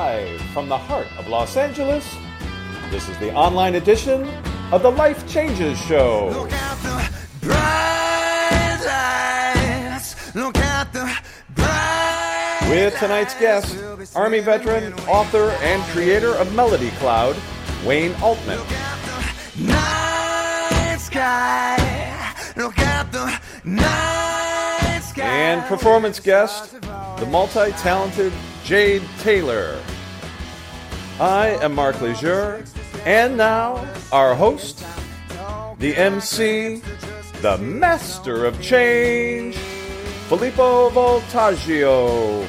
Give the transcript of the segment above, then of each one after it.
Live from the heart of Los Angeles, this is the online edition of the Life Changes Show. Look at the bright lights. Look at the bright With tonight's guest, Army veteran, author, and creator of Melody Cloud, Wayne Altman. Look at the night sky. Look at the night sky. And performance guest, the multi-talented Jade Taylor. I am Mark Leisure, and now our host, the MC, the master of change, Filippo Voltaggio.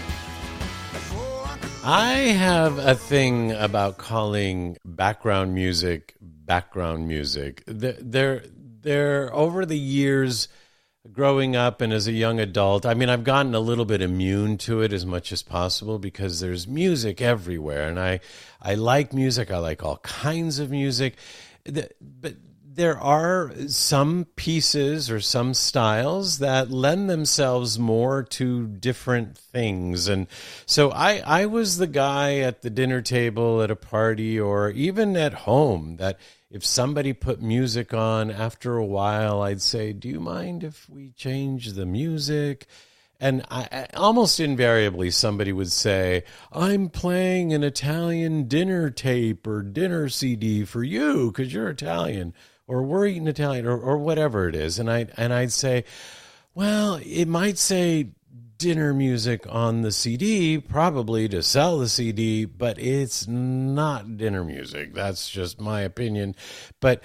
I have a thing about calling background music. They're over the years, growing up and as a young adult, I mean, I've gotten a little bit immune to it as much as possible because there's music everywhere, and I like music. I like all kinds of music, but there are some pieces or some styles that lend themselves more to different things. And so I was the guy at the dinner table at a party or even at home that if somebody put music on, after a while, I'd say, do you mind if we change the music? And I almost invariably somebody would say, I'm playing an Italian dinner tape or dinner CD for you because you're Italian, or we're eating Italian, or whatever it is. And I'd say, well, it might say dinner music on the CD, probably to sell the CD, but it's not dinner music. That's just my opinion. But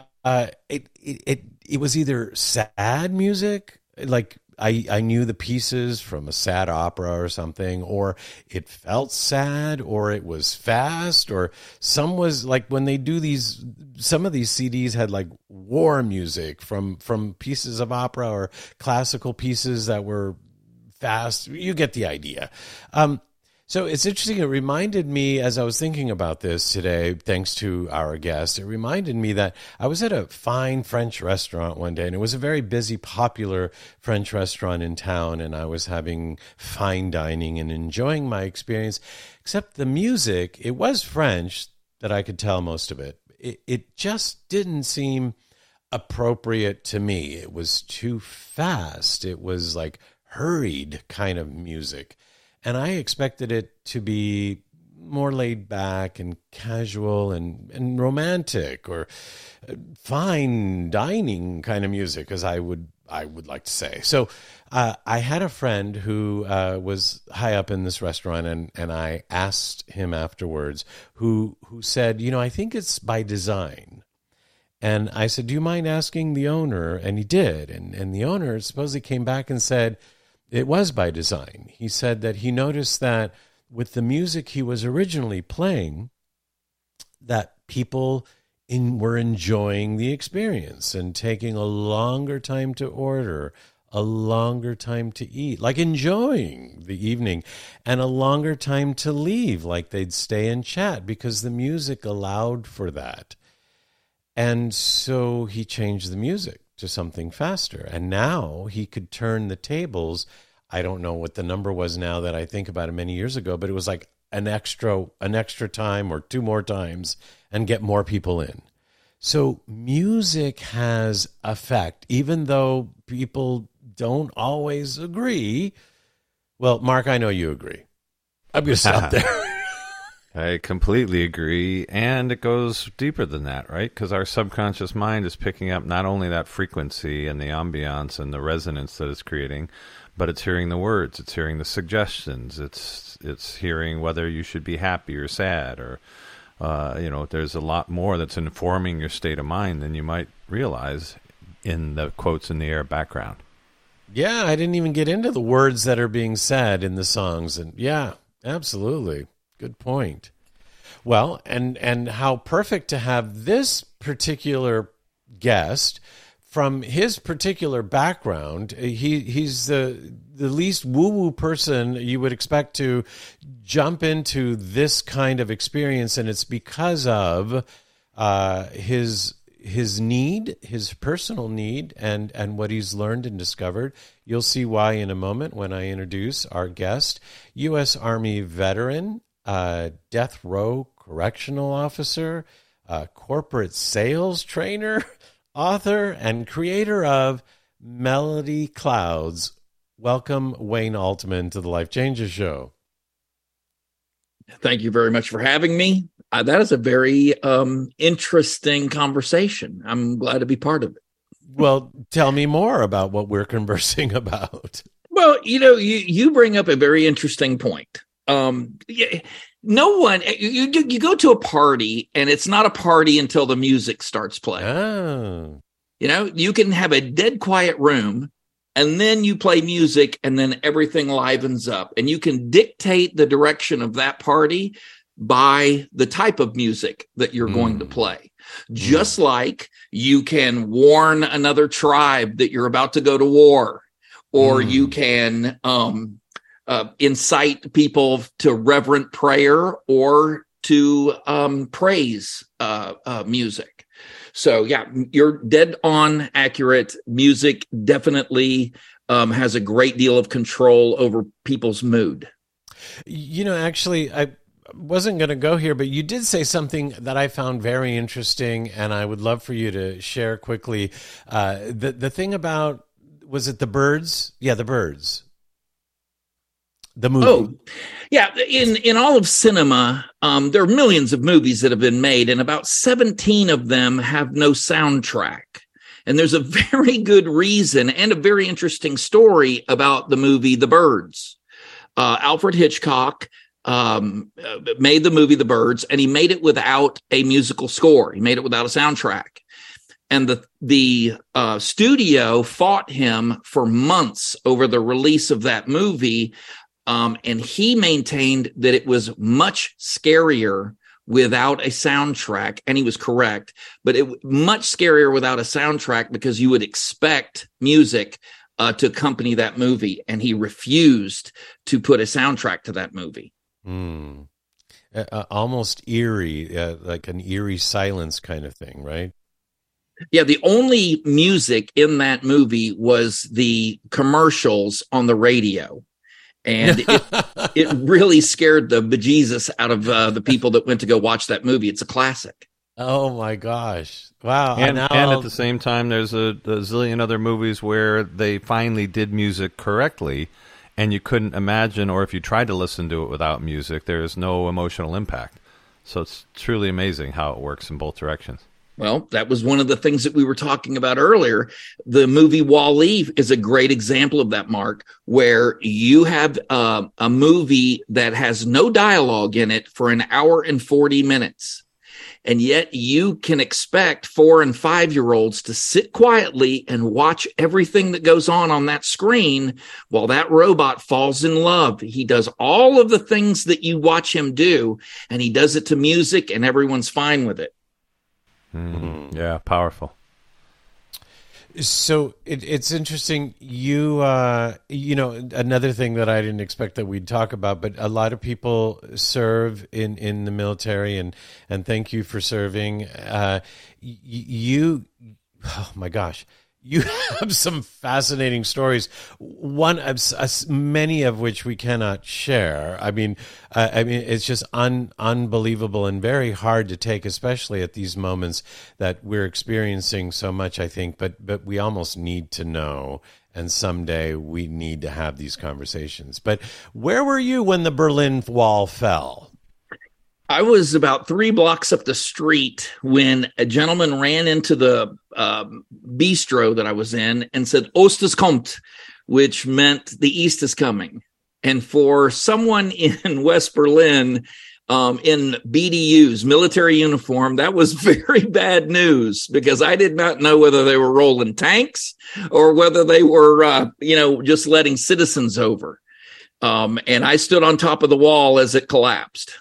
it was either sad music, like I knew the pieces from a sad opera or something, or it felt sad, or it was fast, or some was like when they do these, some of these CDs had like war music from pieces of opera or classical pieces that were fast. You get the idea. So it's interesting. It reminded me, as I was thinking about this today, thanks to our guest, it reminded me that I was at a fine French restaurant one day, and it was a very busy, popular French restaurant in town, and I was having fine dining and enjoying my experience, except the music, it was French, that I could tell most of it. It just didn't seem appropriate to me. It was too fast. It was like hurried kind of music. And I expected it to be more laid back and casual and romantic or fine dining kind of music, as I would like to say. So I had a friend who was high up in this restaurant, and I asked him afterwards, who said, I think it's by design. And I said, do you mind asking the owner? And he did. And the owner supposedly came back and said, it was by design. He said that he noticed that with the music he was originally playing, that people were enjoying the experience and taking a longer time to order, a longer time to eat, like enjoying the evening, and a longer time to leave, like they'd stay and chat because the music allowed for that. And so he changed the music to something faster. And now he could turn the tables. I don't know what the number was now that I think about it many years ago, but it was like an extra time or two more times and get more people in. So music has effect, even though people don't always agree. Well, Mark, I know you agree. I'm going to stop there. I completely agree, and it goes deeper than that, right? Because our subconscious mind is picking up not only that frequency and the ambiance and the resonance that it's creating, but it's hearing the words, it's hearing the suggestions, it's hearing whether you should be happy or sad, or there's a lot more that's informing your state of mind than you might realize in the quotes in the air background. Yeah, I didn't even get into the words that are being said in the songs, and yeah, absolutely. Good point. Well, and how perfect to have this particular guest from his particular background. He's the least woo-woo person you would expect to jump into this kind of experience, and it's because of his need, his personal need, and what he's learned and discovered. You'll see why in a moment when I introduce our guest, U.S. Army veteran, death row correctional officer, corporate sales trainer, author, and creator of Melody Clouds. Welcome, Wayne Altman, to the Life Changes Show. Thank you very much for having me. That is a very interesting conversation. I'm glad to be part of it. Well, tell me more about what we're conversing about. Well, you bring up a very interesting point. No one, you go to a party and it's not a party until the music starts playing. Oh. You can have a dead quiet room and then you play music and then everything livens up, and you can dictate the direction of that party by the type of music that you're going to play. Just like you can warn another tribe that you're about to go to war, or you can incite people to reverent prayer or to praise music. So, yeah, you're dead on accurate. Music definitely has a great deal of control over people's mood. Actually, I wasn't going to go here, but you did say something that I found very interesting, and I would love for you to share quickly. The thing about, was it The Birds? Yeah, The Birds. The movie. Oh, yeah. In all of cinema, there are millions of movies that have been made, and about 17 of them have no soundtrack. And there's a very good reason and a very interesting story about the movie The Birds. Alfred Hitchcock made the movie The Birds, and he made it without a musical score. He made it without a soundtrack. And the studio fought him for months over the release of that movie. And he maintained that it was much scarier without a soundtrack. And he was correct, but it much scarier without a soundtrack because you would expect music to accompany that movie. And he refused to put a soundtrack to that movie. Almost eerie, like an eerie silence kind of thing, right? Yeah, the only music in that movie was the commercials on the radio. And it really scared the bejesus out of the people that went to go watch that movie. It's a classic. Oh, my gosh. Wow. And at the same time, there's a zillion other movies where they finally did music correctly, and you couldn't imagine, or if you tried to listen to it without music, there is no emotional impact. So it's truly amazing how it works in both directions. Well, that was one of the things that we were talking about earlier. The movie Wall-E is a great example of that, Mark, where you have a movie that has no dialogue in it for an hour and 40 minutes. And yet you can expect 4 and 5-year-olds to sit quietly and watch everything that goes on that screen while that robot falls in love. He does all of the things that you watch him do, and he does it to music, and everyone's fine with it. Yeah, powerful. So it's interesting. Another thing that I didn't expect that we'd talk about, but a lot of people serve in the military, and thank you for serving. Oh my gosh. You have some fascinating stories. Many of which we cannot share. I mean, it's just unbelievable and very hard to take, especially at these moments that we're experiencing so much. I think, but we almost need to know, and someday we need to have these conversations. But where were you when the Berlin Wall fell? I was about 3 blocks up the street when a gentleman ran into the bistro that I was in and said, "Ost ist kommt," which meant the East is coming. And for someone in West Berlin in BDUs, military uniform, that was very bad news, because I did not know whether they were rolling tanks or whether they were, just letting citizens over. And I stood on top of the wall as it collapsed.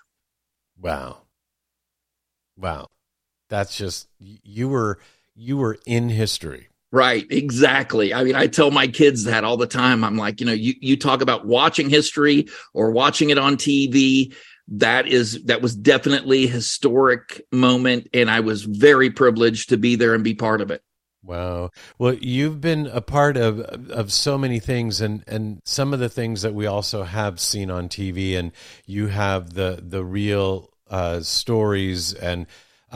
Wow. That's just, you were in history. Right. Exactly. I mean, I tell my kids that all the time. I'm like, you talk about watching history or watching it on TV. That was definitely a historic moment. And I was very privileged to be there and be part of it. Wow. Well, you've been a part of so many things, and some of the things that we also have seen on TV, and you have the real stories, and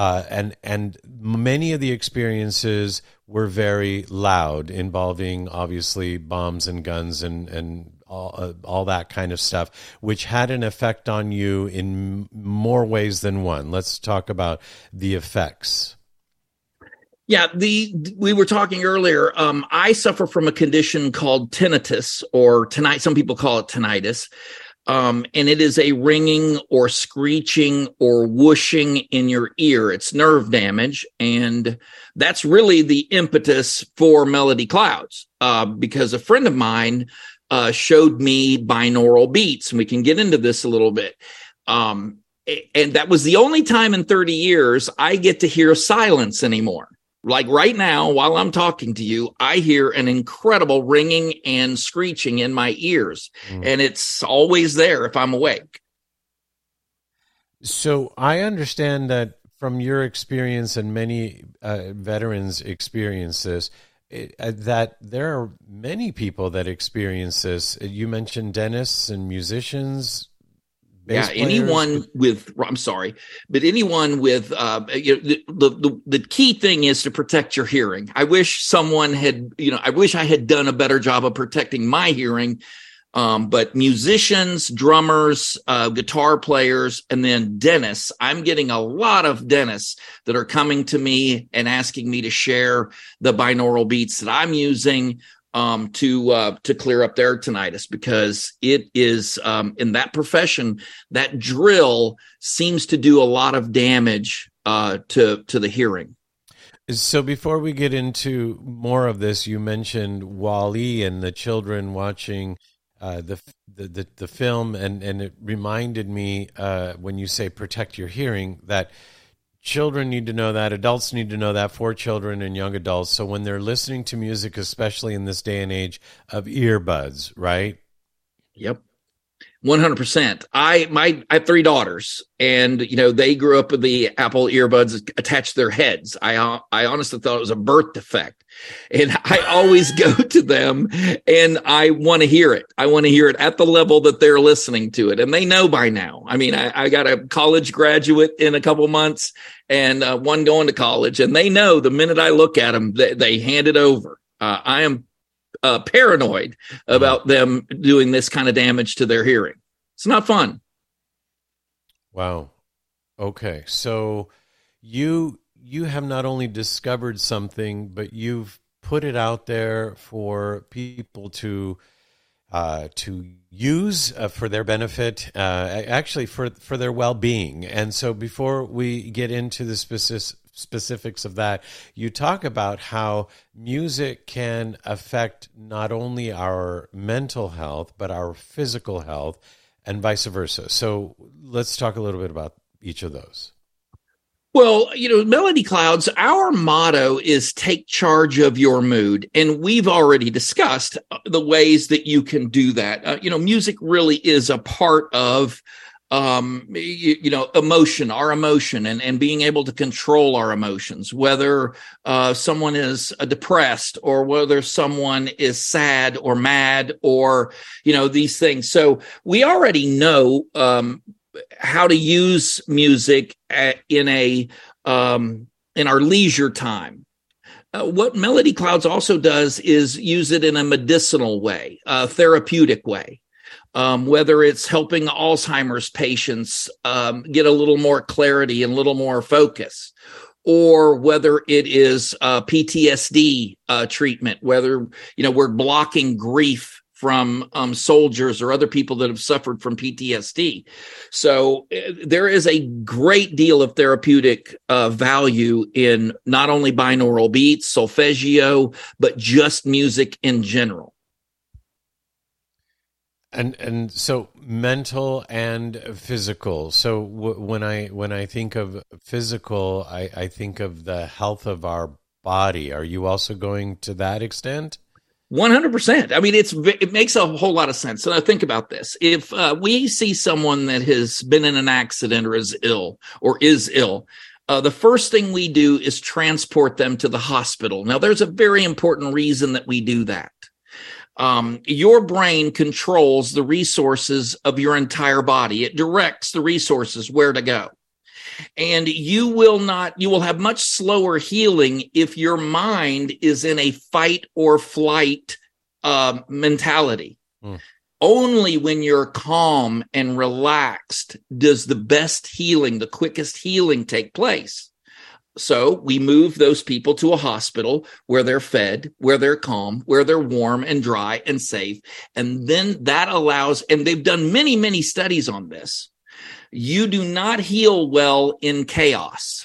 many of the experiences were very loud, involving obviously bombs and guns and all that kind of stuff, which had an effect on you in more ways than one. Let's talk about the effects. Yeah, we were talking earlier. I suffer from a condition called tinnitus, or tonight. Some people call it tinnitus, and it is a ringing or screeching or whooshing in your ear. It's nerve damage, and that's really the impetus for Melody Clouds. Because a friend of mine showed me binaural beats, and we can get into this a little bit. And that was the only time in 30 years I get to hear silence anymore. Like right now, while I'm talking to you, I hear an incredible ringing and screeching in my ears, and it's always there if I'm awake. So I understand that from your experience, and many veterans experience this, that there are many people that experience this. You mentioned dentists and musicians. Yeah, anyone with, I'm sorry, but anyone with, the key thing is to protect your hearing. I wish someone had, I wish I had done a better job of protecting my hearing. But musicians, drummers, guitar players, and then dentists, I'm getting a lot of dentists that are coming to me and asking me to share the binaural beats that I'm using to clear up their tinnitus, because it is in that profession, that drill seems to do a lot of damage to the hearing. So before we get into more of this, you mentioned WALL-E and the children watching the film, and it reminded me when you say protect your hearing, that children need to know that, adults need to know that, for children and young adults. So when they're listening to music, especially in this day and age of earbuds, right? Yep. 100%. I have 3 daughters, and they grew up with the Apple earbuds attached to their heads. I honestly thought it was a birth defect, and I always go to them and I want to hear it. I want to hear it at the level that they're listening to it, and they know by now. I mean, I got a college graduate in a couple months, and one going to college, and they know the minute I look at them, they hand it over. I am paranoid about them doing this kind of damage to their hearing. It's not fun. Wow. Okay. So you have not only discovered something, but you've put it out there for people to use for their benefit, actually for their well-being. And so before we get into the specifics of that, you talk about how music can affect not only our mental health, but our physical health, and vice versa. So let's talk a little bit about each of those. Well, Melody Clouds, our motto is take charge of your mood. And we've already discussed the ways that you can do that. Music really is a part of emotion, our emotion, and being able to control our emotions, whether someone is depressed, or whether someone is sad or mad, or, these things. So we already know how to use music in our leisure time. What Melody Clouds also does is use it in a medicinal way, a therapeutic way. Whether it's helping Alzheimer's patients get a little more clarity and a little more focus, or whether it is PTSD treatment, whether, we're blocking grief from soldiers or other people that have suffered from PTSD. So there is a great deal of therapeutic value in not only binaural beats, solfeggio, but just music in general. And so mental and physical. So when I think of physical, I think of the health of our body. Are you also going to that extent? 100%. I mean, it makes a whole lot of sense. So now think about this. If we see someone that has been in an accident or is ill, the first thing we do is transport them to the hospital. Now, there's a very important reason that we do that. Your brain controls the resources of your entire body. It directs the resources where to go. And you will have much slower healing if your mind is in a fight or flight mentality. Only when you're calm and relaxed does the best healing, the quickest healing take place. So we move those people to a hospital where they're fed, where they're calm, where they're warm and dry and safe. And then that allows, and they've done many, many studies on this. You do not heal well in chaos.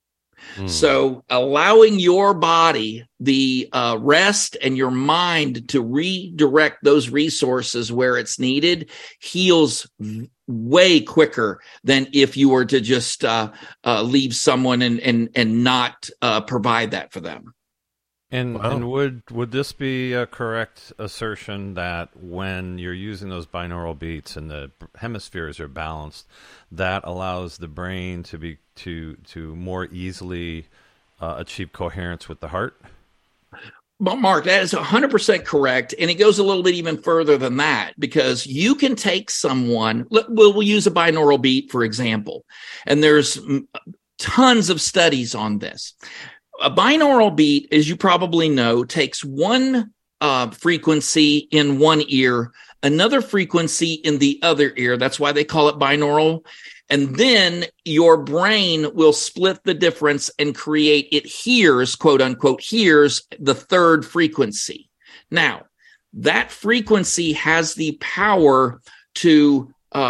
So allowing your body the rest and your mind to redirect those resources where it's needed heals way quicker than if you were to just leave someone and not provide that for them. And would this be a correct assertion that when you're using those binaural beats and the hemispheres are balanced, that allows the brain to more easily achieve coherence with the heart? Well, Mark, that is 100% correct. And it goes a little bit even further than that, because you can take someone, we'll use a binaural beat, for example, and there's tons of studies on this. A binaural beat, as you probably know, takes one frequency in one ear, another frequency in the other ear. That's why they call it binaural. And then your brain will split the difference and create, it hears, quote unquote, hears the third frequency. Now, that frequency has the power to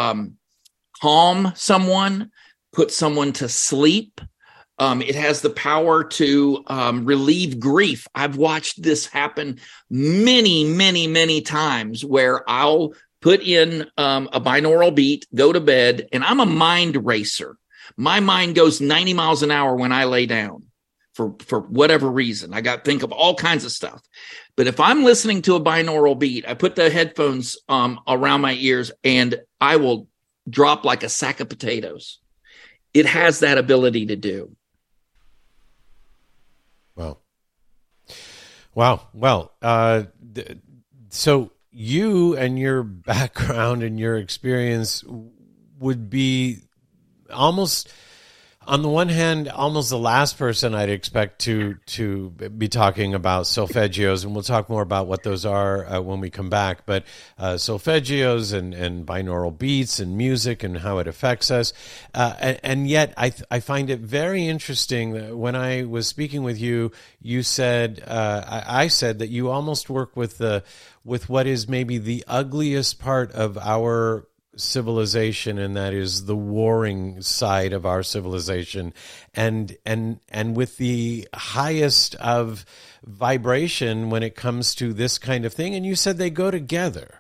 calm someone, put someone to sleep. It has the power to relieve grief. I've watched this happen many, many, many times where I'll put in a binaural beat, go to bed, and I'm a mind racer. My mind goes 90 miles an hour when I lay down for whatever reason. I got to think of all kinds of stuff. But if I'm listening to a binaural beat, I put the headphones around my ears and I will drop like a sack of potatoes. It has that ability to do. Wow. Well, so you and your background and your experience would be almost, on the one hand, almost the last person I'd expect to be talking about solfeggios, and we'll talk more about what those are when we come back. But solfeggios and binaural beats and music and how it affects us, and yet I find it very interesting that when I was speaking with you, you said I said that you almost work with what is maybe the ugliest part of our civilization, and that is the warring side of our civilization, and with the highest of vibration when it comes to this kind of thing. And you said they go together.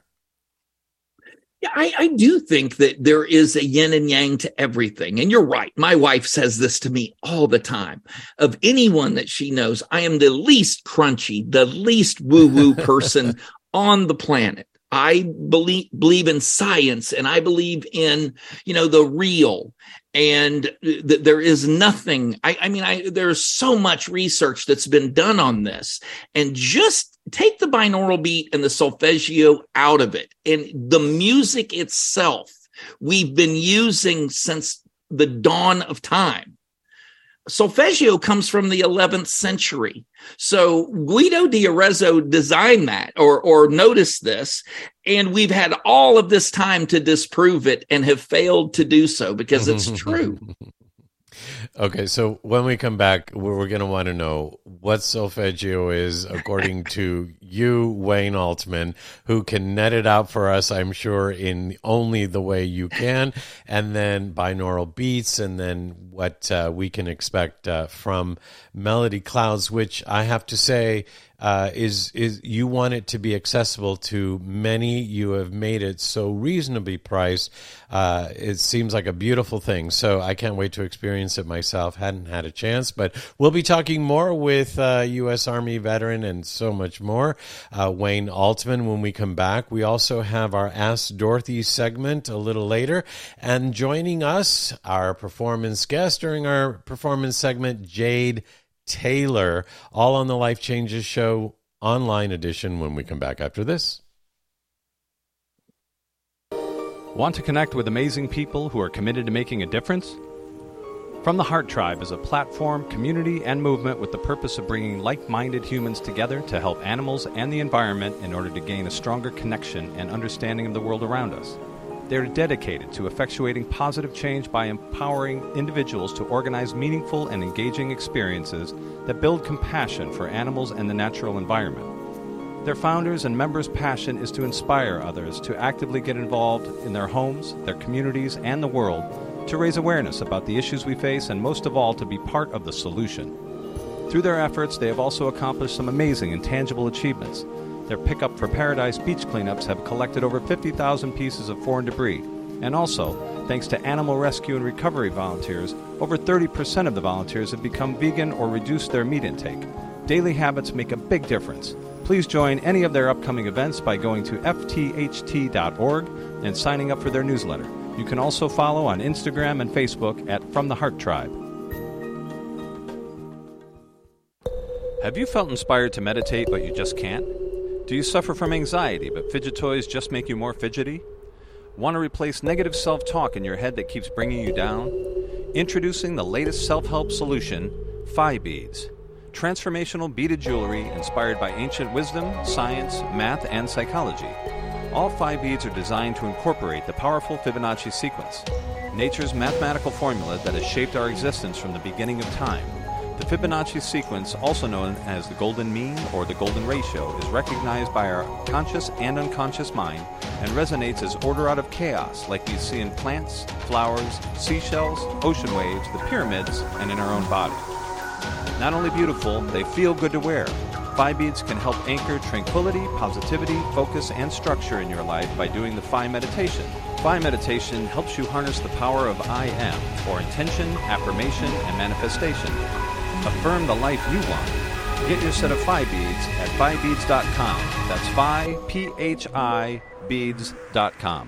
Yeah, I do think that there is a yin and yang to everything. And you're right. My wife says this to me all the time. Of anyone that she knows, I am the least crunchy, the least woo-woo person on the planet. I believe in science, and I believe in, the real, and there is nothing. There's so much research that's been done on this, and just take the binaural beat and the solfeggio out of it. And the music itself, we've been using since the dawn of time. Solfeggio comes from the 11th century. So Guido di Arezzo designed that or noticed this, and we've had all of this time to disprove it and have failed to do so because it's true. Okay, so when we come back, we're going to want to know what solfeggio is according to you, Wayne Altman, who can net it out for us, I'm sure, in only the way you can, and then binaural beats, and then what we can expect from Melody Clouds, which I have to say is you want it to be accessible to many. You have made it so reasonably priced. It seems like a beautiful thing. So I can't wait to experience it myself. Hadn't had a chance, but we'll be talking more with U.S. Army veteran and so much more more. Wayne Altman when we come back. We also have our Ask Dorothy segment a little later. And joining us, our performance guest during our performance segment, Jade Taylor, all on the Life Changes Show online edition when we come back after this. Want to connect with amazing people who are committed to making a difference? From the Heart Tribe is a platform, community, and movement with the purpose of bringing like-minded humans together to help animals and the environment in order to gain a stronger connection and understanding of the world around us. They are dedicated to effectuating positive change by empowering individuals to organize meaningful and engaging experiences that build compassion for animals and the natural environment. Their founders and members' passion is to inspire others to actively get involved in their homes, their communities, and the world to raise awareness about the issues we face and most of all to be part of the solution. Through their efforts, they have also accomplished some amazing and tangible achievements. Their Pickup for Paradise beach cleanups have collected over 50,000 pieces of foreign debris. And also, thanks to animal rescue and recovery volunteers, over 30% of the volunteers have become vegan or reduced their meat intake. Daily habits make a big difference. Please join any of their upcoming events by going to ftht.org and signing up for their newsletter. You can also follow on Instagram and Facebook at From the Heart Tribe. Have you felt inspired to meditate but you just can't? Do you suffer from anxiety but fidget toys just make you more fidgety? Want to replace negative self-talk in your head that keeps bringing you down? Introducing the latest self-help solution, Phi Beads. Transformational beaded jewelry inspired by ancient wisdom, science, math, and psychology. All Phi Beads are designed to incorporate the powerful Fibonacci sequence, nature's mathematical formula that has shaped our existence from the beginning of time. The Fibonacci sequence, also known as the golden mean or the golden ratio, is recognized by our conscious and unconscious mind and resonates as order out of chaos like we see in plants, flowers, seashells, ocean waves, the pyramids, and in our own body. Not only beautiful, they feel good to wear. Phi Beads can help anchor tranquility, positivity, focus, and structure in your life by doing the Phi Meditation. Phi Meditation helps you harness the power of I Am, or intention, affirmation, and manifestation. Affirm the life you want. Get your set of Phi Beads at PhiBeads.com. That's Phi, P-H-I, beads.com.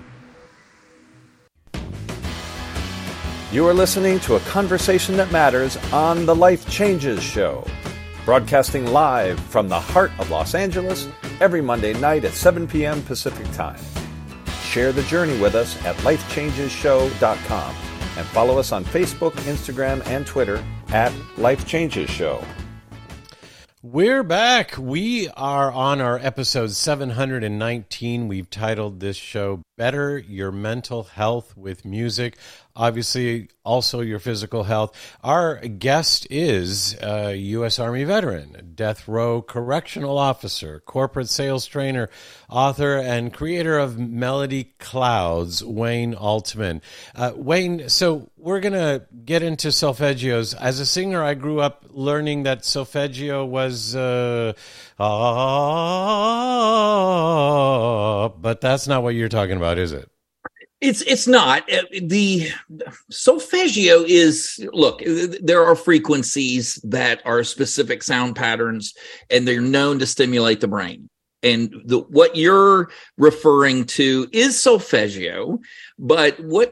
You are listening to a conversation that matters on the Life Changes Show, broadcasting live from the heart of Los Angeles every Monday night at 7 p.m. Pacific Time. Share the journey with us at lifechangeshow.com and follow us on Facebook, Instagram, and Twitter at Life Changes Show. We're back. We are on our episode 719. We've titled this show Better Your Mental Health with Music. Obviously, also your physical health. Our guest is a U.S. Army veteran, death row correctional officer, corporate sales trainer, author, and creator of Melody Clouds, Wayne Altman. Wayne, so we're going to get into solfeggios. As a singer, I grew up learning that solfeggio was, but that's not what you're talking about, is it? It's not. The solfeggio is, look, there are frequencies that are specific sound patterns, and they're known to stimulate the brain. And what you're referring to is solfeggio, but what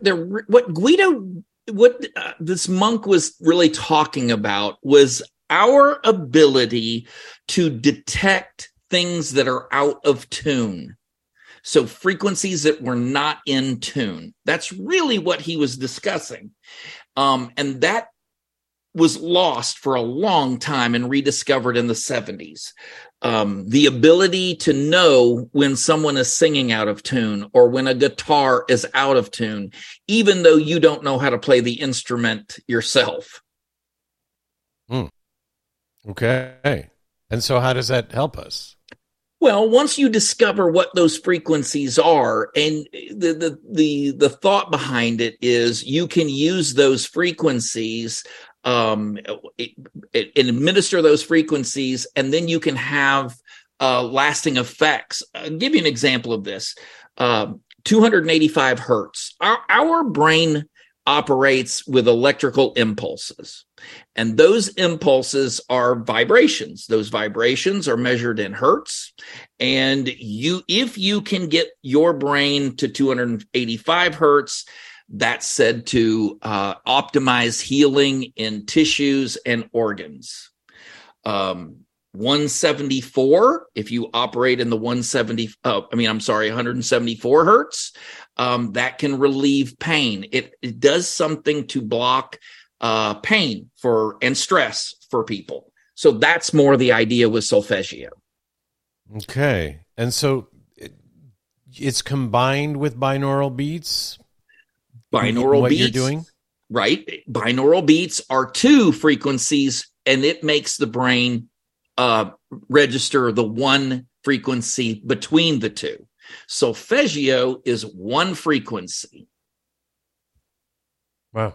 this monk was really talking about was our ability to detect things that are out of tune. So frequencies that were not in tune. That's really what he was discussing. And that was lost for a long time and rediscovered in the 70s. The ability to know when someone is singing out of tune or when a guitar is out of tune, even though you don't know how to play the instrument yourself. Okay. And so how does that help us? Well, once you discover what those frequencies are, and the thought behind it is you can use those frequencies and administer those frequencies, and then you can have lasting effects. I'll give you an example of this. 285 hertz. Our brain operates with electrical impulses. And those impulses are vibrations. Those vibrations are measured in hertz. And if you can get your brain to 285 hertz, that's said to optimize healing in tissues and organs. 174, if you operate in the 174 hertz, that can relieve pain. It does something to block pain and stress for people. So that's more the idea with solfeggio. Okay. And so it's combined with binaural beats? Binaural what beats, you're doing? Right. Binaural beats are 2 frequencies, and it makes the brain register the 1 frequency between the 2. Solfeggio is 1 frequency. Wow.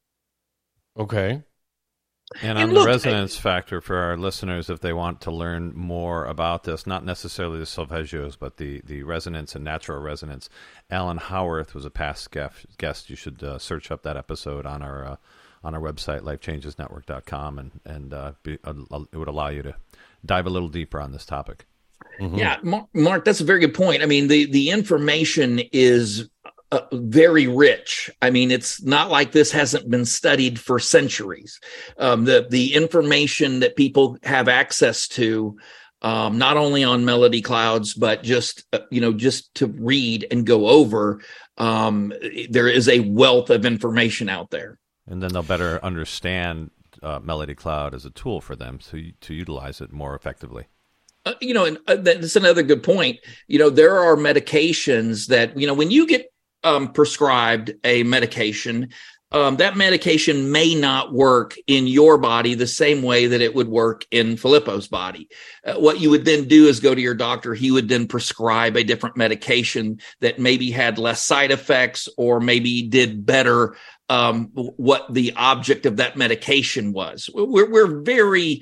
Okay. And on the resonance factor for our listeners, if they want to learn more about this, not necessarily the solfeggios, but the resonance and natural resonance, Alan Howarth was a past guest. You should search up that episode on our website, lifechangesnetwork.com, and it would allow you to dive a little deeper on this topic. Mm-hmm. Yeah, Mark, that's a very good point. I mean, the information is very rich. I mean, it's not like this hasn't been studied for centuries. The information that people have access to, not only on Melody Clouds, but just to read and go over, there is a wealth of information out there. And then they'll better understand Melody Cloud as a tool for them to utilize it more effectively. And that's another good point. There are medications that, when you get prescribed a medication, that medication may not work in your body the same way that it would work in Filippo's body. What you would then do is go to your doctor. He would then prescribe a different medication that maybe had less side effects or maybe did better what the object of that medication was. We're very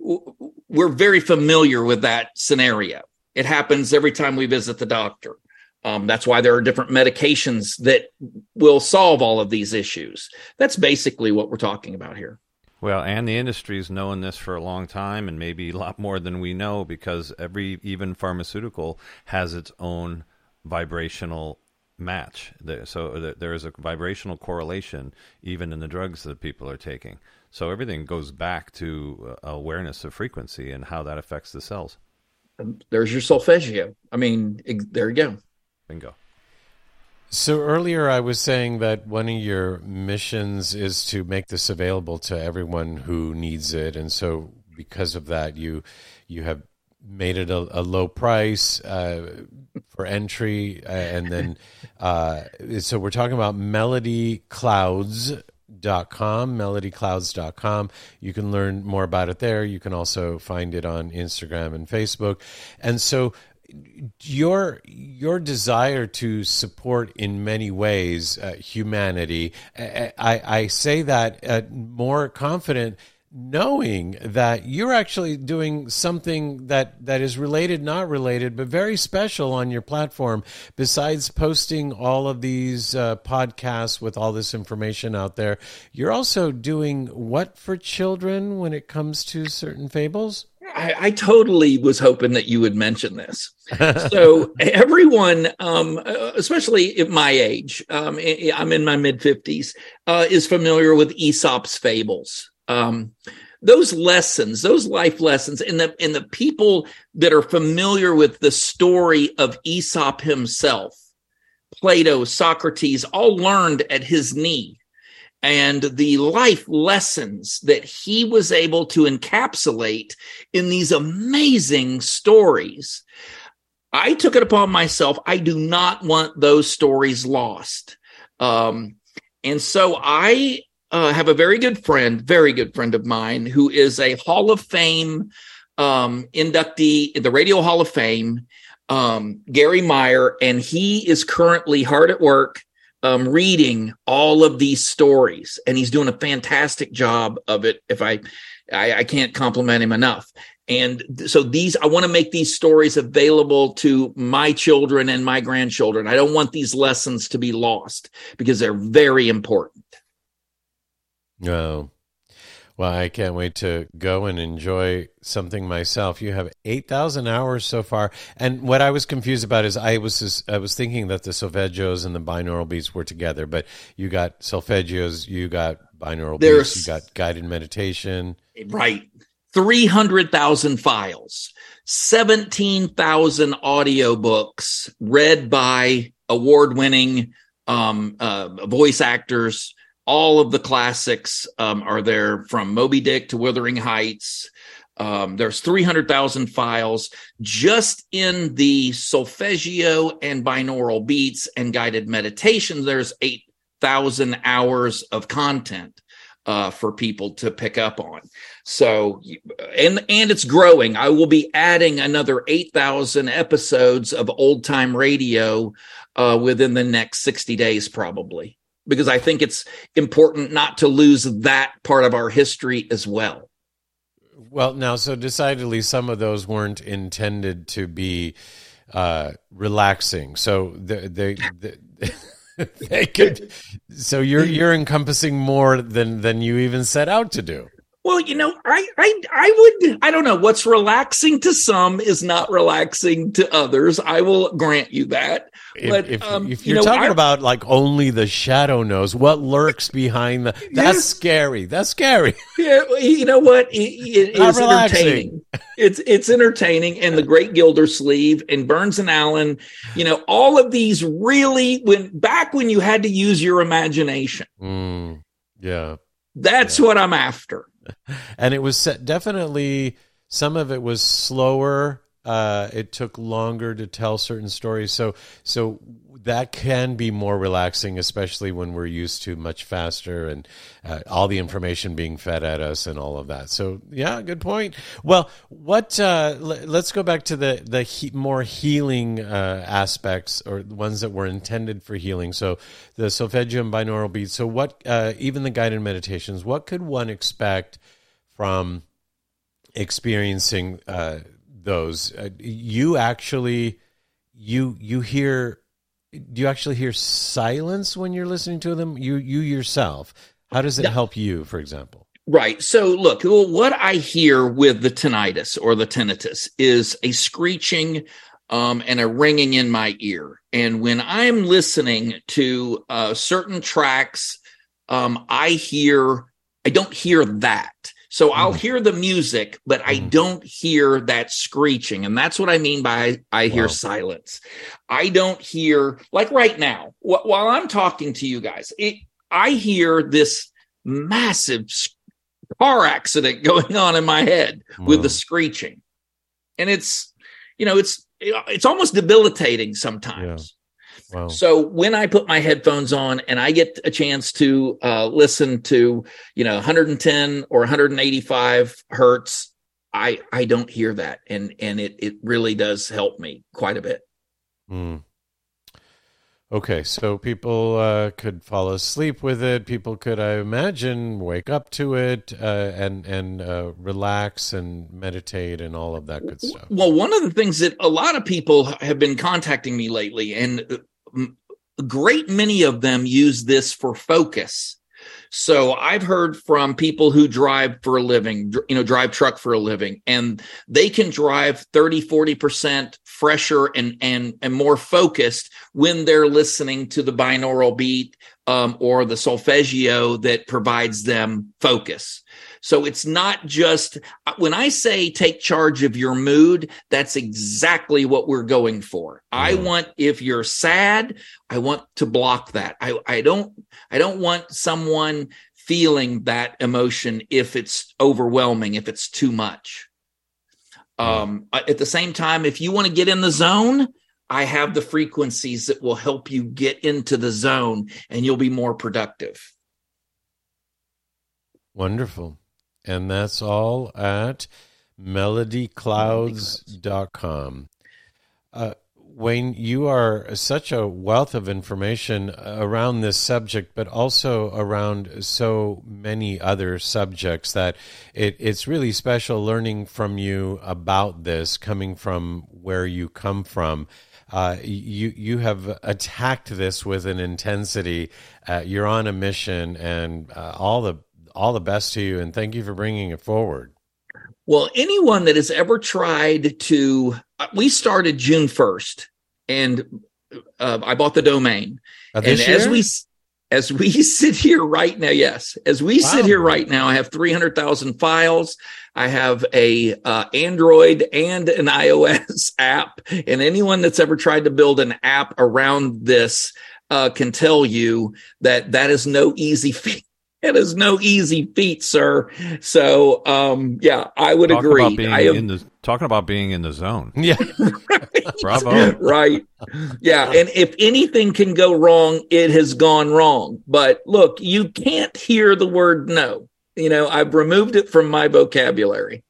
familiar with that scenario. It happens every time we visit the doctor. That's why there are different medications that will solve all of these issues. That's basically what we're talking about here. Well, and the industry's known this for a long time, and maybe a lot more than we know, because even pharmaceutical has its own vibrational match. So there is a vibrational correlation even in the drugs that people are taking. So everything goes back to awareness of frequency and how that affects the cells. There's your solfeggio. I mean, there you go. Bingo. So earlier I was saying that one of your missions is to make this available to everyone who needs it. And so because of that, you have made it a low price for entry. And then so we're talking about melodyclouds.com. You can learn more about it there. You can also find it on Instagram and Facebook. And so your desire to support in many ways humanity, I say that more confident, knowing that you're actually doing something that is related, not related, but very special on your platform. Besides posting all of these podcasts with all this information out there, you're also doing what for children when it comes to certain fables? I totally was hoping that you would mention this. So everyone, especially at my age, I'm in my mid-50s, is familiar with Aesop's fables. Those lessons, those life lessons, and the people that are familiar with the story of Aesop himself, Plato, Socrates, all learned at his knee. And the life lessons that he was able to encapsulate in these amazing stories, I took it upon myself. I do not want those stories lost. And so I have a very good friend of mine, who is a Hall of Fame inductee in the Radio Hall of Fame, Gary Meyer, and he is currently hard at work reading all of these stories, and he's doing a fantastic job of it. If I can't compliment him enough. And so I want to make these stories available to my children and my grandchildren. I don't want these lessons to be lost because they're very important. Oh, well, I can't wait to go and enjoy something myself. You have 8,000 hours so far. And what I was confused about is I was thinking that the solfeggios and the binaural beats were together, but you got solfeggios, you got binaural beats, you got guided meditation. Right. 300,000 files, 17,000 audiobooks read by award-winning voice actors. All of the classics are there, from Moby Dick to Wuthering Heights. There's 300,000 files just in the solfeggio and binaural beats and guided meditations. There's 8,000 hours of content for people to pick up on. So, and it's growing. I will be adding another 8,000 episodes of old time radio within the next 60 days, probably, because I think it's important not to lose that part of our history as well. Well, now, so decidedly, some of those weren't intended to be relaxing. So they could. So you're encompassing more than you even set out to do. Well, I don't know, what's relaxing to some is not relaxing to others. I will grant you that. But if you're talking about like only the shadow knows what lurks behind that's yes. scary. That's scary. Yeah, you know what? It is entertaining. It's entertaining. And the Great Gildersleeve and Burns and Allen, all of these really back when you had to use your imagination. Yeah. That's what I'm after. And it was definitely, some of it was slower. It took longer to tell certain stories. So that can be more relaxing, especially when we're used to much faster and all the information being fed at us and all of that. So yeah, good point. Well, let's go back to the more healing aspects, or the ones that were intended for healing. So the solfeggio and binaural beats. So what, even the guided meditations, what could one expect from experiencing those? You actually hear. Do you actually hear silence when you're listening to them? You yourself. How does it help you, for example? Right. So look, what I hear with the tinnitus or the tinnitus is a screeching and a ringing in my ear. And when I'm listening to certain tracks, I don't hear that. So I'll hear the music, but I don't hear that screeching. And that's what I mean by I hear silence. I don't hear, like right now, while I'm talking to you guys, I hear this massive car accident going on in my head with the screeching. And it's almost debilitating sometimes. Yeah. Wow. So when I put my headphones on and I get a chance to listen to, 110 or 185 hertz, I don't hear that. And it really does help me quite a bit. Okay. So people could fall asleep with it. People could, I imagine, wake up to it and relax and meditate and all of that good stuff. Well, one of the things that a lot of people have been contacting me lately, and a great many of them use this for focus. So I've heard from people who drive for a living, drive truck for a living, and they can drive 30-40% fresher and more focused when they're listening to the binaural beat or the solfeggio that provides them focus. So it's not just, when I say take charge of your mood, that's exactly what we're going for. I want, if you're sad, I want to block that. I don't want someone feeling that emotion if it's overwhelming, if it's too much. At the same time, if you want to get in the zone, I have the frequencies that will help you get into the zone and you'll be more productive. Wonderful. And that's all at melodyclouds.com. Wayne, you are such a wealth of information around this subject, but also around so many other subjects that it's really special learning from you about this, coming from where you come from. You have attacked this with an intensity. You're on a mission, and all all the best to you, and thank you for bringing it forward. Well, anyone that has ever tried to, we started June 1st, and I bought the domain. This and year? as we sit here right now, yes, as we sit here right now, I have 300,000 files. I have a Android and an iOS app, and anyone that's ever tried to build an app around this can tell you that is no easy feat. It is no easy feat, sir. So, yeah, I would agree. Talking about being in the zone. Yeah. Right. Bravo. Right. Yeah. And if anything can go wrong, it has gone wrong. But look, you can't hear the word no. You know, I've removed it from my vocabulary.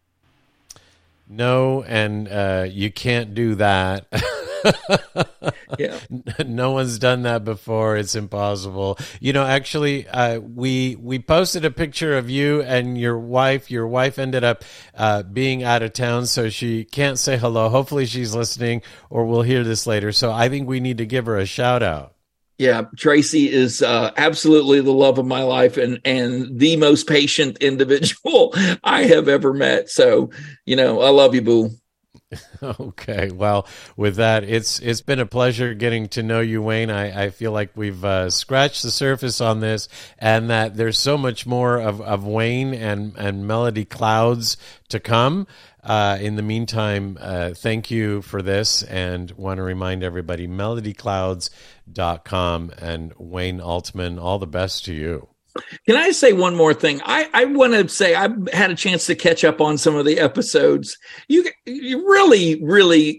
No, and you can't do that. Yeah. No one's done that before. It's impossible. You know, actually, we posted a picture of you and your wife. Your wife ended up being out of town, so she can't say hello. Hopefully she's listening, or we'll hear this later. So I think we need to give her a shout out. Yeah, Tracy is absolutely the love of my life and the most patient individual I have ever met. So, you know, I love you, boo. Okay, well, with that, it's been a pleasure getting to know you, Wayne. I feel like we've scratched the surface on this, and that there's so much more of Wayne and Melody Clouds to come. In the meantime, thank you for this, and want to remind everybody, melodyclouds.com, and Wayne Altman, all the best to you. Can I say one more thing? I want to say I've had a chance to catch up on some of the episodes. You really, really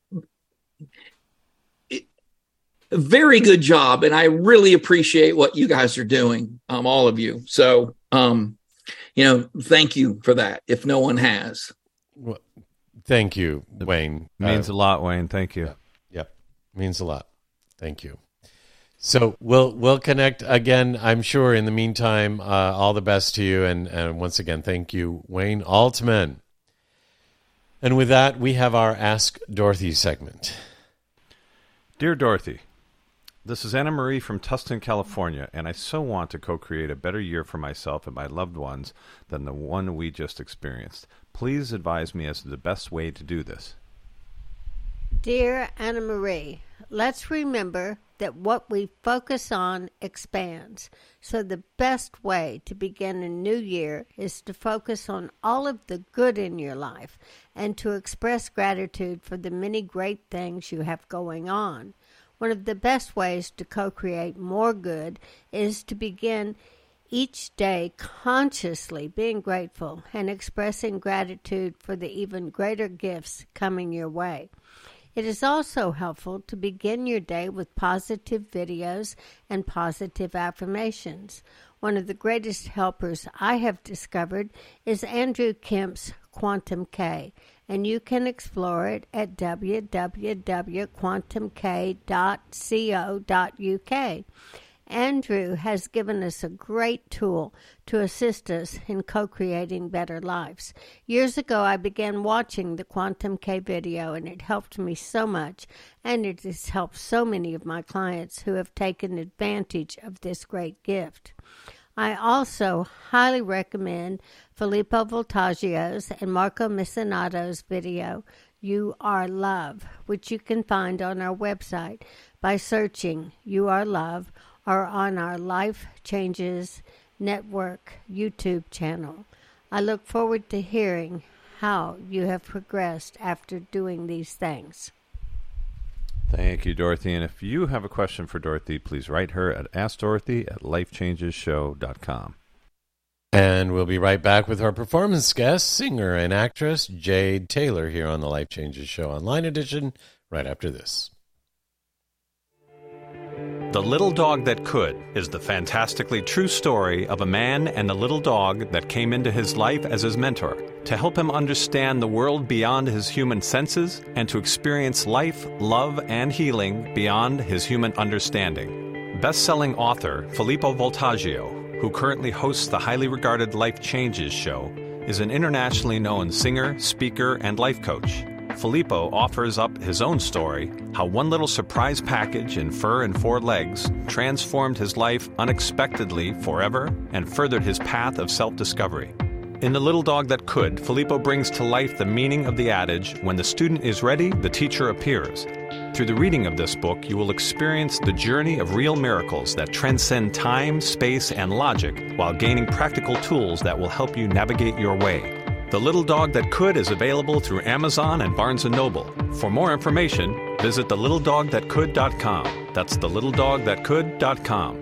very good job, and I really appreciate what you guys are doing, all of you. So, you know, thank you for that. If no one has, well, thank you, Wayne. Means a lot, Wayne. Thank you. Yep, means a lot. Thank you. So we'll connect again, I'm sure. In the meantime, all the best to you. And once again, thank you, Wayne Altman. And with that, we have our Ask Dorothy segment. Dear Dorothy, this is Anna Marie from Tustin, California, and I so want to co-create a better year for myself and my loved ones than the one we just experienced. Please advise me as to the best way to do this. Dear Anna Marie, let's remember that what we focus on expands. So the best way to begin a new year is to focus on all of the good in your life and to express gratitude for the many great things you have going on. One of the best ways to co-create more good is to begin each day consciously being grateful and expressing gratitude for the even greater gifts coming your way. It is also helpful to begin your day with positive videos and positive affirmations. One of the greatest helpers I have discovered is Andrew Kemp's Quantum K, and you can explore it at www.quantumk.co.uk. Andrew has given us a great tool to assist us in co-creating better lives. Years ago, I began watching the Quantum K video, and it helped me so much, and it has helped so many of my clients who have taken advantage of this great gift. I also highly recommend Filippo Voltaggio's and Marco Missinato's video, You Are Love, which you can find on our website by searching You Are Love, or on our Life Changes Network YouTube channel. I look forward to hearing how you have progressed after doing these things. Thank you, Dorothy. And if you have a question for Dorothy, please write her at AskDorothy@LifeChangesShow.com. And we'll be right back with our performance guest, singer and actress Jade Taylor, here on the Life Changes Show Online Edition, right after this. The Little Dog That Could is the fantastically true story of a man and the little dog that came into his life as his mentor to help him understand the world beyond his human senses and to experience life, love, and healing beyond his human understanding. Best-selling author Filippo Voltaggio, who currently hosts the highly regarded Life Changes show, is an internationally known singer, speaker, and life coach. Filippo offers up his own story, how one little surprise package in fur and 4 legs transformed his life unexpectedly forever and furthered his path of self-discovery. In The Little Dog That Could, Filippo brings to life the meaning of the adage, when the student is ready, the teacher appears. Through the reading of this book, you will experience the journey of real miracles that transcend time, space, and logic while gaining practical tools that will help you navigate your way. The Little Dog That Could is available through Amazon and Barnes & Noble. For more information, visit thelittledogthatcould.com. That's thelittledogthatcould.com.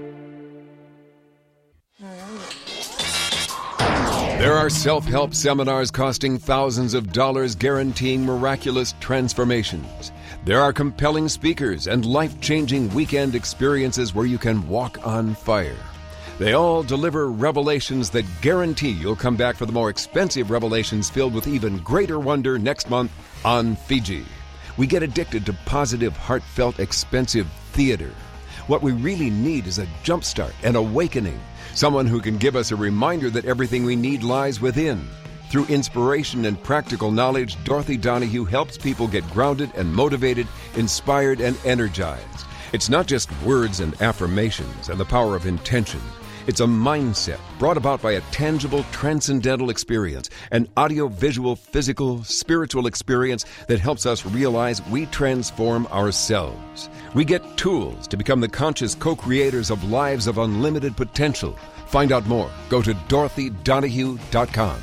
There are self-help seminars costing thousands of dollars guaranteeing miraculous transformations. There are compelling speakers and life-changing weekend experiences where you can walk on fire. They all deliver revelations that guarantee you'll come back for the more expensive revelations filled with even greater wonder next month on Fiji. We get addicted to positive, heartfelt, expensive theater. What we really need is a jumpstart, an awakening. Someone who can give us a reminder that everything we need lies within. Through inspiration and practical knowledge, Dorothy Donahue helps people get grounded and motivated, inspired and energized. It's not just words and affirmations and the power of intention. It's a mindset brought about by a tangible, transcendental experience, an audio-visual, physical, spiritual experience that helps us realize we transform ourselves. We get tools to become the conscious co-creators of lives of unlimited potential. Find out more. Go to DorothyDonahue.com.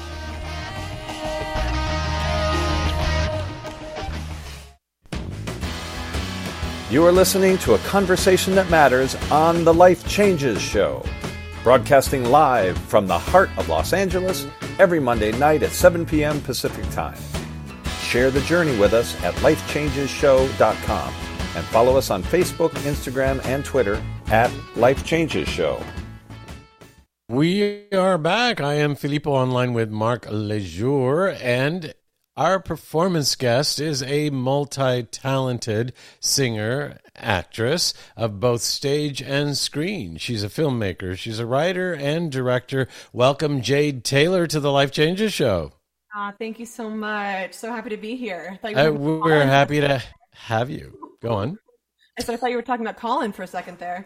You are listening to A Conversation That Matters on The Life Changes Show, broadcasting live from the heart of Los Angeles every Monday night at 7 p.m. Pacific Time. Share the journey with us at lifechangeshow.com and follow us on Facebook, Instagram, and Twitter at Life Changes Show. We are back. I am Filippo, online with Marc Lejour, and our performance guest is a multi-talented singer, actress of both stage and screen. She's a filmmaker. She's a writer and director. Welcome, Jade Taylor, to the Life Changes Show. Thank you so much. So happy to be here. We're happy to have you. Go on. I thought you were talking about Colin for a second there.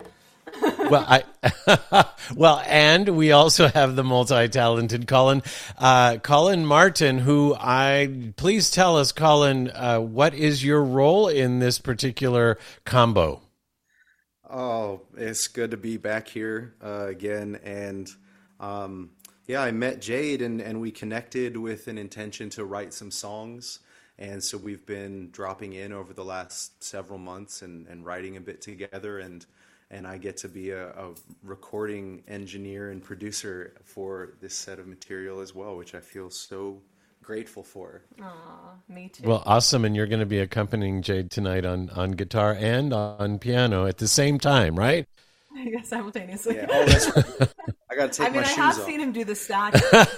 And we also have the multi-talented Colin Martin, please tell us, Colin, what is your role in this particular combo? Oh, it's good to be back here again. And I met Jade and we connected with an intention to write some songs. And so we've been dropping in over the last several months and writing a bit together. And I get to be a recording engineer and producer for this set of material as well, which I feel so grateful for. Aw, me too. Well, awesome. And you're going to be accompanying Jade tonight on guitar and on piano at the same time, right? Yeah, simultaneously. Yeah. Oh, that's right. I got to take my shoes off. I have seen him do the stack.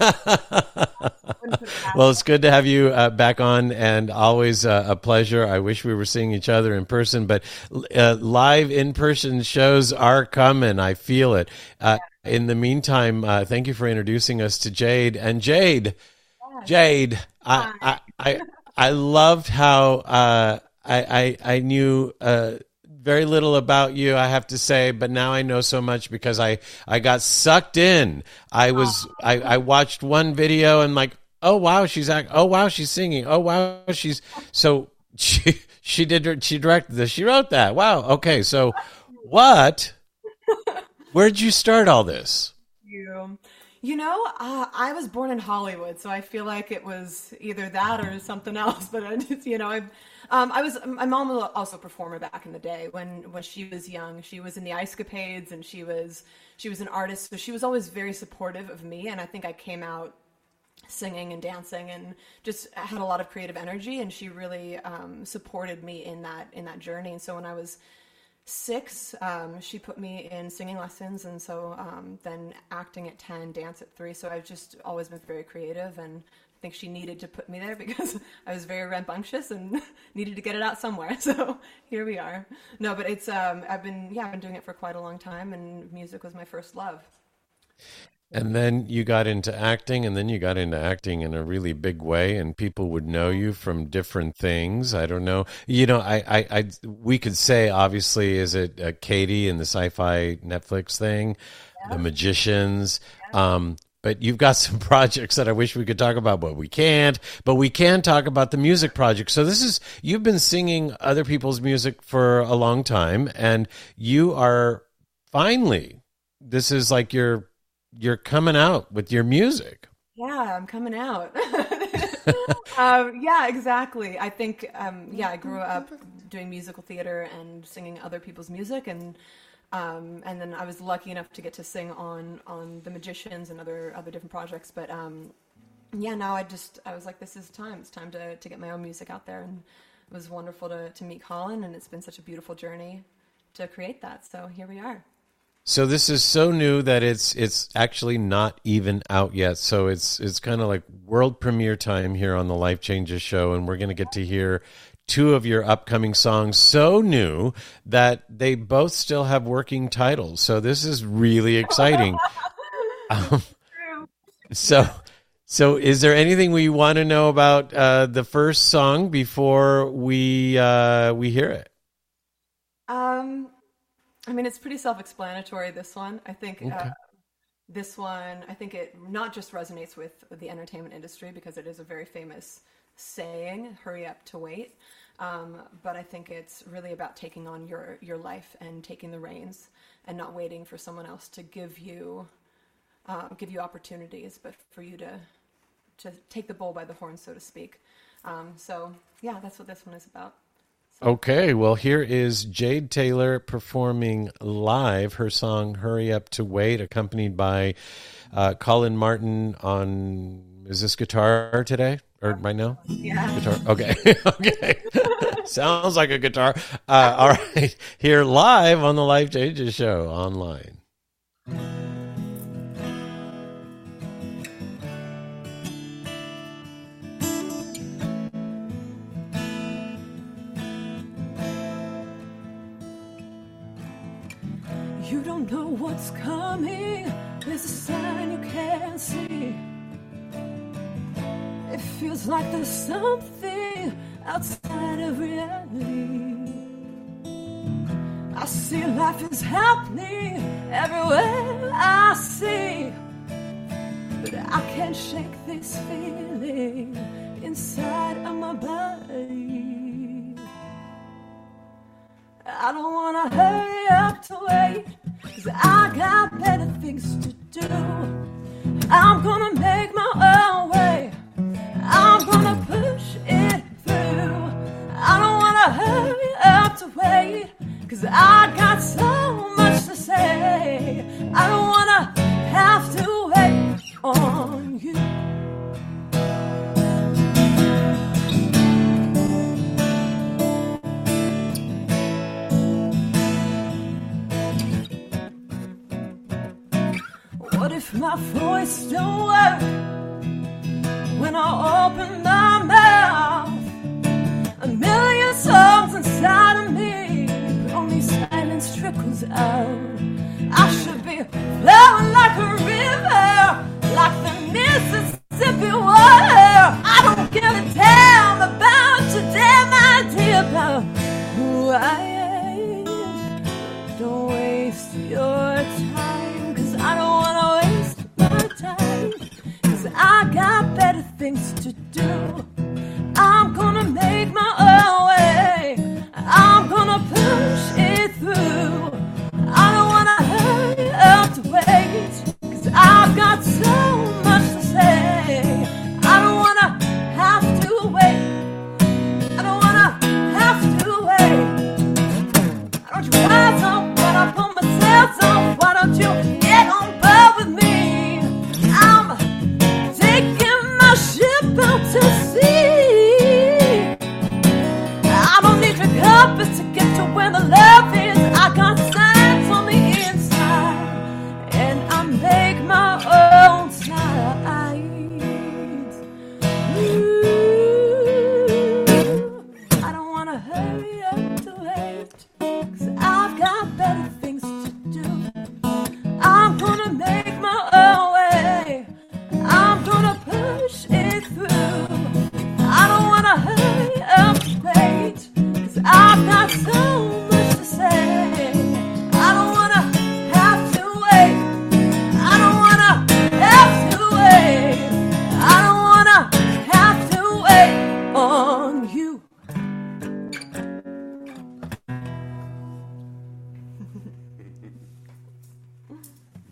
Well, it's good to have you back on, and always a pleasure. I wish we were seeing each other in person, but live in-person shows are coming. I feel it. In the meantime, thank you for introducing us to Jade. And Jade, I loved how I knew very little about you, I have to say, but now I know so much because I got sucked in. I watched one video and like, oh wow, she's singing. Oh wow, she directed this. She wrote that. Wow. Okay. So where'd you start all this? I was born in Hollywood, so I feel like it was either that or something else. But my mom was also a performer back in the day when she was young. She was in the Ice Capades, and she was an artist, so she was always very supportive of me. And I think I came out singing and dancing and just had a lot of creative energy, and she really supported me in that journey. And so when I was 6, she put me in singing lessons, and so then acting at 10, dance at 3. So I've just always been very creative, and I think she needed to put me there because I was very rambunctious and needed to get it out somewhere. So here we are. No, but it's I've been doing it for quite a long time, and music was my first love. And then you got into acting, and then you got into acting in a really big way, and people would know you from different things. I don't know. You know, we could say, obviously, is it Katie and the sci-fi Netflix thing, The Magicians? But you've got some projects that I wish we could talk about, but we can't. But we can talk about the music project. So you've been singing other people's music for a long time, and you are finally, this is like you're coming out with your music. Yeah, I'm coming out. Yeah, exactly. I think, I grew up doing musical theater and singing other people's music, and then I was lucky enough to get to sing on The Magicians and other different projects. But now I was like, this is time. It's time to get my own music out there, and it was wonderful to meet Colin, and it's been such a beautiful journey to create that. So here we are. So this is so new that it's actually not even out yet. So it's kind of like world premiere time here on the Life Changes show, and we're going to get to hear two of your upcoming songs, so new that they both still have working titles. So this is really exciting. So is there anything we want to know about the first song before we hear it? I mean, it's pretty self-explanatory, this one. I think Okay. this one, I think it not just resonates with the entertainment industry because it is a very famous saying, hurry up to wait. But I think it's really about taking on your life and taking the reins and not waiting for someone else to give you opportunities, but for you to take the bull by the horn, so to speak. So yeah, that's what this one is about. Okay, well, here is Jade Taylor performing live her song Hurry Up to Wait, accompanied by Colin Martin on, is this guitar today or right now? Yeah. Guitar. Okay. Okay. Sounds like a guitar. All right. Here live on the Life Changes show online. You don't know what's coming. There's a sign you can't see. It feels like there's something outside of reality. I see life is happening everywhere I see, but I can't shake this feeling inside of my body. I don't wanna hurry up to wait, 'cause I got better things to do. I'm gonna make my own way. I'm gonna push it through. I don't wanna hurry up to wait, 'cause I got so much to say. I don't wanna have to wait on you. What if my voice don't work when I open my mouth? A million songs inside of me, but only silence trickles out. I should be flowing like a river, like the Mississippi water. I don't give a damn about your damn idea about who I am. Don't waste your time, 'cause I don't wanna waste my time, 'cause I got better things to do. I'm gonna make my own way. I'm gonna push it through. I don't wanna hurry up to wait, 'cause I've got so much to say. I don't wanna have to wait. I don't wanna have to wait. Why don't you rise up when I put my sails on? Why don't you get on board with me? I'm taking my ship out to sea. I don't need your compass to get to where the love is. I got signs on the inside, and I make my own sides. Ooh, I don't wanna hurry up to wait, 'cause I've got better things to do. I'm gonna make my own way.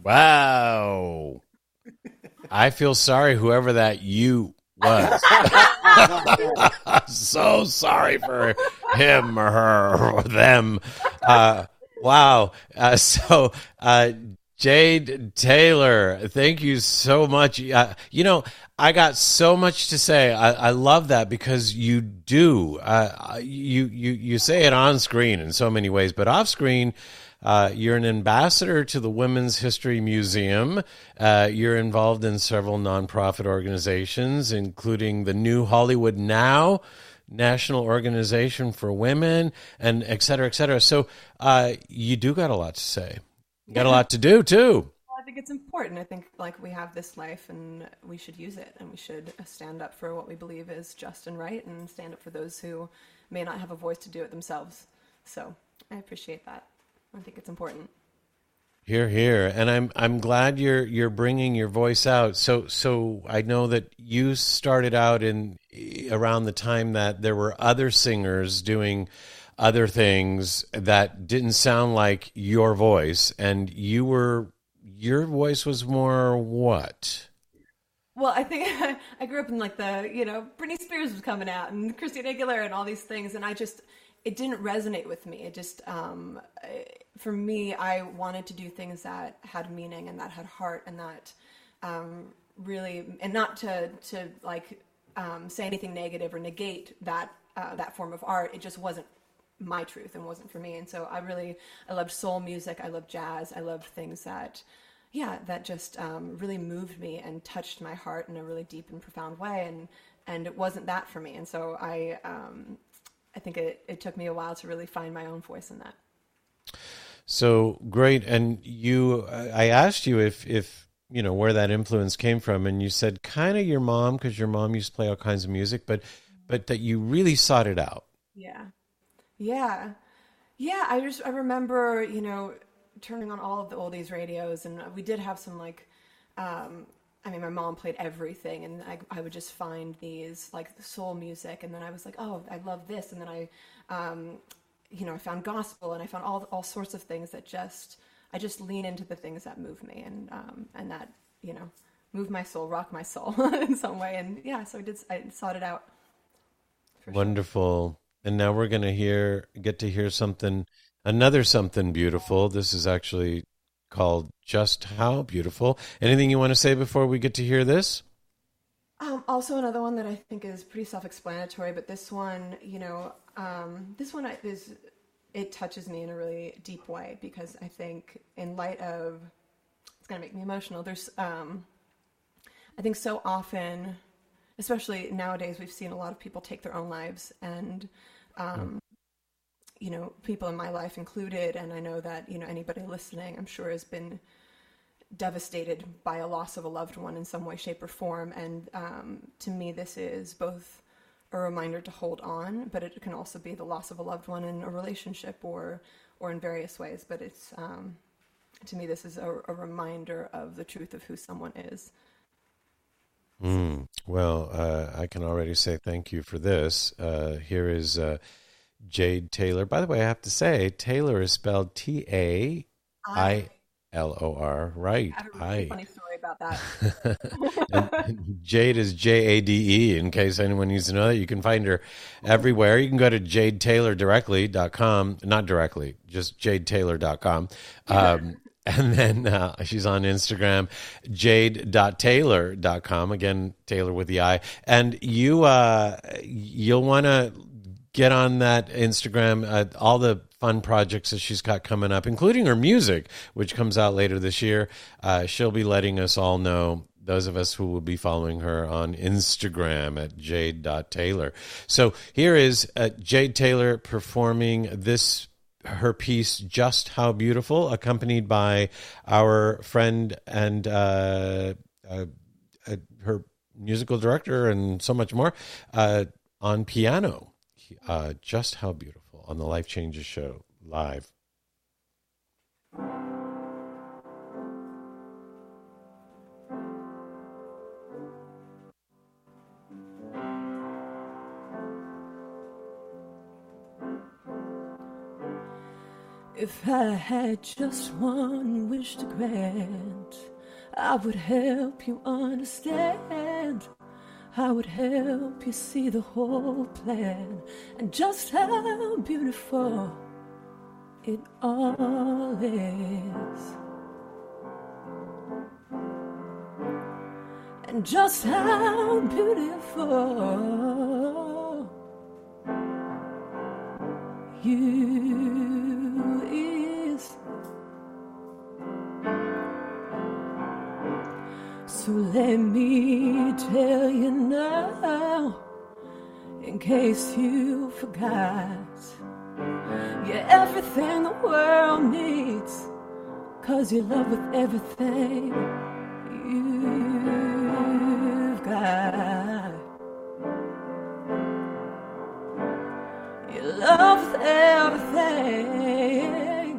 Wow. I feel sorry, whoever that you was. So sorry for him or her or them. Wow. Jade Taylor, thank you so much. I got so much to say. I love that because you do. You say it on screen in so many ways, but off screen, you're an ambassador to the Women's History Museum. You're involved in several nonprofit organizations, including the New Hollywood Now, National Organization for Women, and et cetera, et cetera. So you do got a lot to say. You got a lot to do, too. I think it's important. I think we have this life and we should use it, and we should stand up for what we believe is just and right, and stand up for those who may not have a voice to do it themselves. So I appreciate that. I think it's important. Hear, hear. And I'm glad you're bringing your voice out. So I know that you started out in around the time that there were other singers doing other things that didn't sound like your voice, and your voice was more what? Well, I think I grew up in Britney Spears was coming out and Christina Aguilera and all these things, and it didn't resonate with me. It just, for me, I wanted to do things that had meaning and that had heart and that really, and not to say anything negative or negate that form of art. It just wasn't my truth and wasn't for me. And so I loved soul music. I loved jazz. I loved things that just really moved me and touched my heart in a really deep and profound way. And it wasn't that for me. And so I think it took me a while to really find my own voice in that. So great. And I asked you if where that influence came from, and you said kind of your mom, because your mom used to play all kinds of music, but that you really sought it out. Yeah. I remember, turning on all of the oldies radios, and we did have some my mom played everything, and I would just find these soul music, and then I was like, oh, I love this, and then I found gospel, and I found all sorts of things that I just lean into the things that move me, and that move my soul, rock my soul in some way, and so I sought it out. Wonderful. Sure. And now we're going to get to hear another something beautiful. This is actually called Just How Beautiful. Anything you want to say before we get to hear this? Also another one that I think is pretty self-explanatory, but this one, it touches me in a really deep way, because I think in light of, it's going to make me emotional. There's, I think so often, especially nowadays, we've seen a lot of people take their own lives, and people in my life included, and I know that anybody listening, I'm sure, has been devastated by a loss of a loved one in some way, shape, or form. And to me, this is both a reminder to hold on, but it can also be the loss of a loved one in a relationship or in various ways. But it's to me, this is a reminder of the truth of who someone is. Well, I can already say thank you for this. Here is Jade Taylor. By the way, I have to say, Taylor is spelled Tailor, right? I have a really funny story about that. And Jade is Jade, in case anyone needs to know that. You can find her everywhere. You can go to jadetaylordirectly.com. Not directly, just jadetaylor.com. And then she's on Instagram, jade.taylor.com. Again, Taylor with the I. And you'll want to get on that Instagram, all the fun projects that she's got coming up, including her music, which comes out later this year. She'll be letting us all know, those of us who will be following her on Instagram at jade.taylor. So here is Jade Taylor performing her piece, Just How Beautiful, accompanied by our friend and her musical director and so much more on piano. Just How Beautiful on the Life Changes Show live. If I had just one wish to grant, I would help you understand. I would help you see the whole plan and just how beautiful it all is. And just how beautiful you is. So let me tell you now, in case you forgot, you're everything the world needs, 'cause you love with everything you've got. You love with everything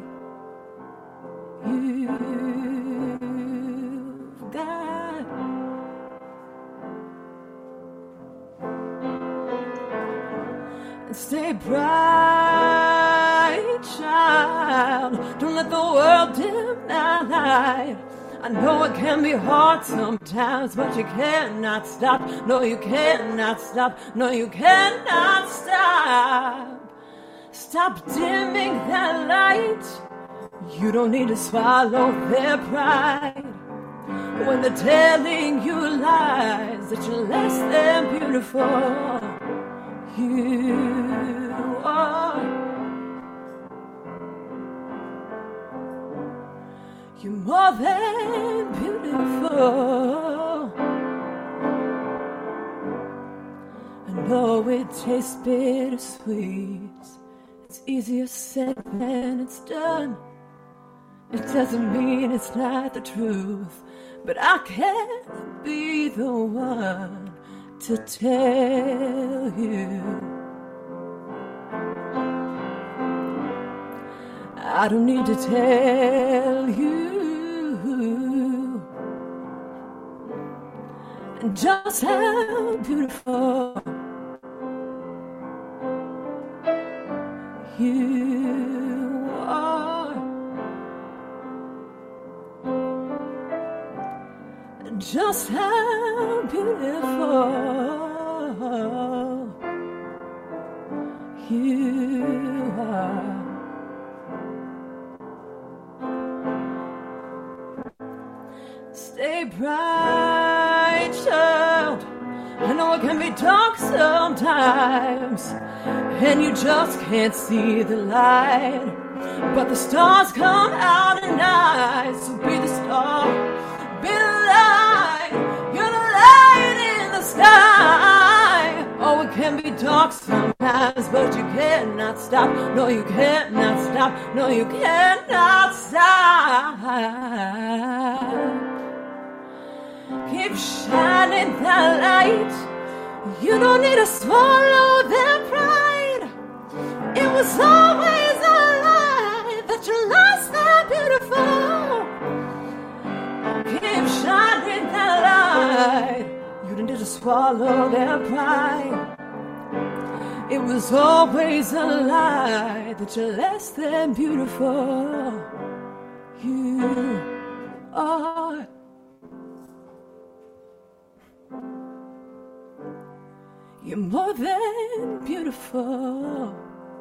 you've got. And stay bright, child. Don't let the world dim that light. I know it can be hard sometimes, but you cannot stop. No, you cannot stop. No, you cannot stop. Stop dimming that light. You don't need to swallow their pride. When they're telling you lies that you're less than beautiful, you are. You're more than beautiful. I know it tastes bittersweet. It's easier said than it's done. It doesn't mean it's not the truth, but I can't be the one to tell you. I don't need to tell you just how beautiful you are. Just how beautiful you are. Stay bright, child. I know it can be dark sometimes, and you just can't see the light. But the stars come out at night, so be the star, be the light. You're the light in the sky. Oh, it can be dark sometimes, but you cannot stop. No, you cannot stop. No, you cannot stop. Keep shining that light. You don't need to swallow their pride. It was always a lie that you're less than beautiful. Keep shining that light. You don't need to swallow their pride. It was always a lie that you're less than beautiful. You are. You're more than beautiful.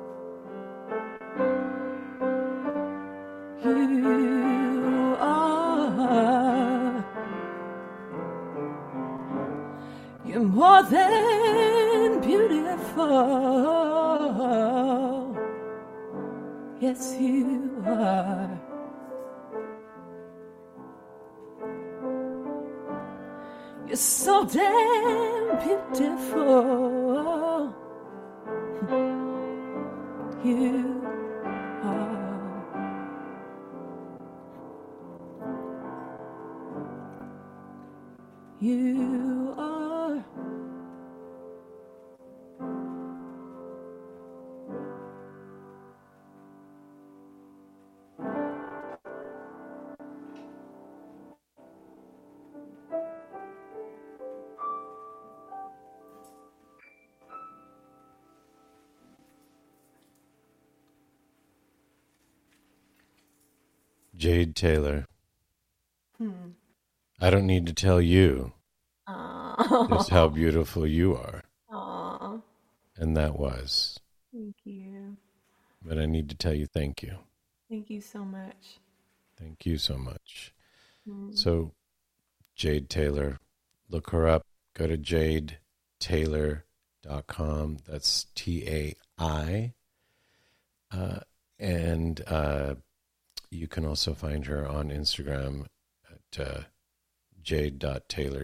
You are. You're more than beautiful. Yes, you are. You're so damn beautiful. You are. You are. Jade Taylor. I don't need to tell you Aww. just how beautiful you are. Aww. And that was. Thank you. But I need to tell you thank you. Thank you so much. Thank you so much. Mm. So, Jade Taylor, look her up. Go to jadetaylor.com. That's TAI. And you can also find her on Instagram at jade.taylor,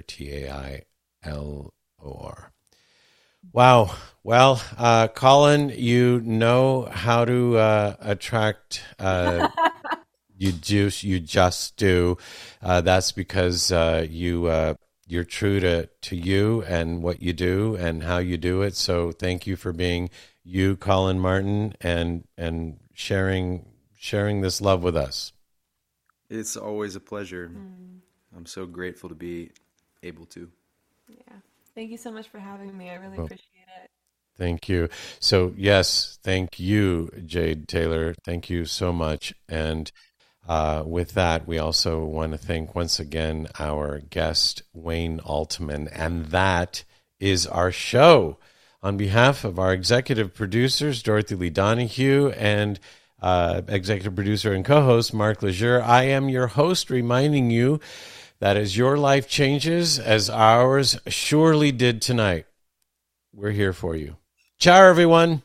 TAILOR. Wow. Well, Colin, you know how to attract. You just do. That's because you're true to you and what you do and how you do it. So thank you for being you, Colin Martin, and sharing this love with us. It's always a pleasure. I'm so grateful to be able to. Yeah. Thank you so much for having me. I really appreciate it. Thank you. So, yes, thank you, Jade Taylor. Thank you so much. And with that, we also want to thank once again our guest, Wayne Altman. And that is our show. On behalf of our executive producers, Dorothy Lee Donahue, and executive producer and co-host, Mark Lejeune, I am your host, reminding you that as your life changes, as ours surely did tonight, we're here for you. Ciao, everyone.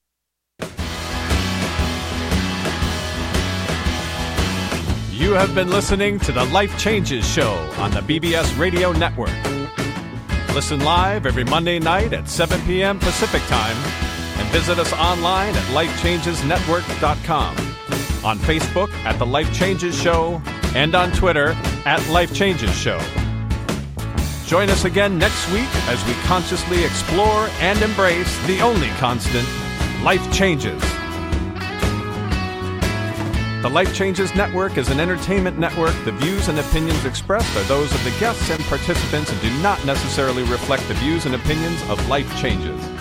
You have been listening to the Life Changes Show on the BBS Radio Network. Listen live every Monday night at 7 p.m. Pacific Time and visit us online at lifechangesnetwork.com, on Facebook at The Life Changes Show, and on Twitter at Life Changes Show. Join us again next week as we consciously explore and embrace the only constant, life changes. The Life Changes Network is an entertainment network. The views and opinions expressed are those of the guests and participants and do not necessarily reflect the views and opinions of Life Changes.